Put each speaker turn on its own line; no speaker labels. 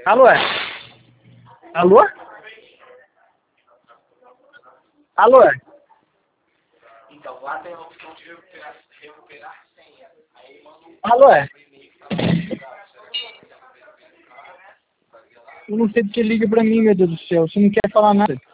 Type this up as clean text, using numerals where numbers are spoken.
Alô? Alô? Alô?
Então, lá tem a opção de recuperar senha. Aí manda um
Alô?
e-mail para
Eu não sei porque liga pra mim, meu Deus do céu. Você não quer falar nada.